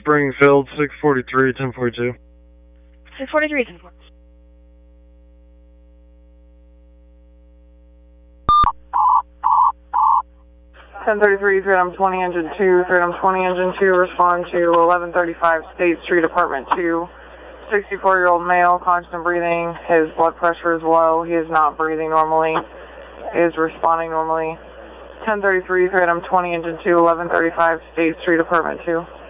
Springfield, 643, 1042. 643, 1042. Freedom 20 Engine 2, Freedom 20 Engine 2, respond to 1135 State Street, Apartment 2. 64-year-old male, constant breathing. His blood pressure is low. He is not breathing normally. Is responding normally. 1033, Freedom 20 Engine 2, 1135 State Street, Apartment 2.